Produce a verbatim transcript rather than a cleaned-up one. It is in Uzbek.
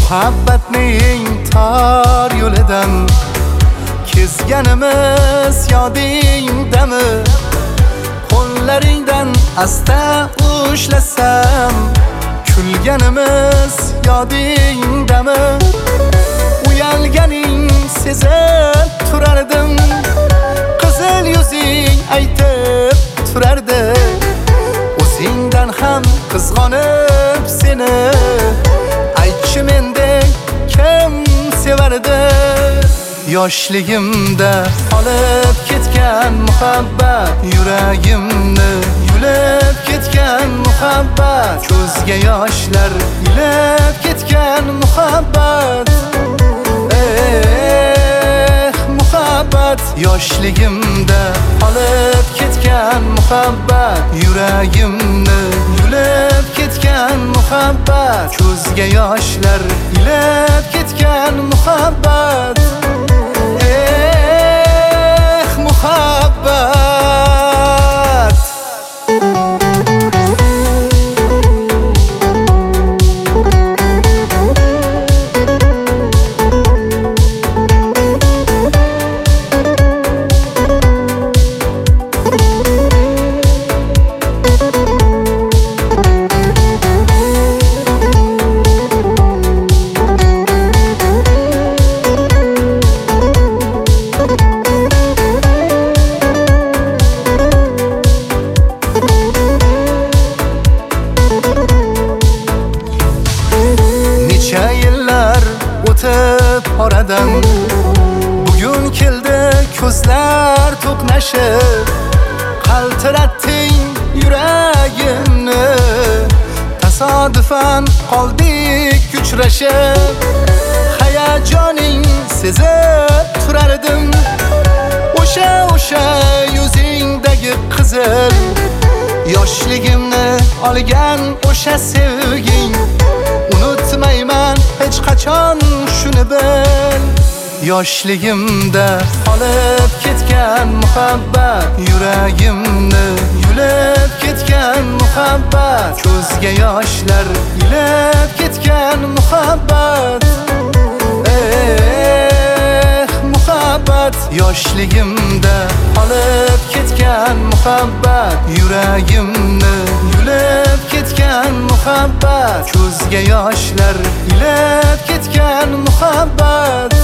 muhabbatning tor yo'lidan kezganimiz yodingdami? Qo'llaringdan asta ushlasam kulganimiz yodingdami? Uyalganing sezib turardim, qizil yuzing aytib turardi. O'zingdan ham qizg'onib seni aytchi mendek kim sevardi? Yoshligimda olib ketgan muhabbat, yuragimni yulib ketgan muhabbat, ko'zga yoshlar ilib ketgan muhabbat. Eh, muhabbat. Yoshligimda olib ketgan muhabbat, yuragimni yulib ketgan muhabbat, ko'zga yoshlar ilib ketgan muhabbat. Eh, muhabbat. Oradan bugun keldi ko'zlar to'qnashib, qaltiratding yuragimni. Tasodifan qoldik uchrashib, hayajoning sezib turardim. O'sha o'sha yuzingdagi qizil, yoshligimni olgan o'sha sevging. Unutmayman hech qachon shuni bil. Yoshligimda olib ketgan muhabbat, yuragimni yulib ketgan muhabbat, ko'zga yoshlar ilib ketgan muhabbat. Eh, muhabbat. Yoshligimda olib ketgan muhabbat, yuragimni yulib ketgan muhabbat, ko'zga yoshlar ilib ketgan muhabbat.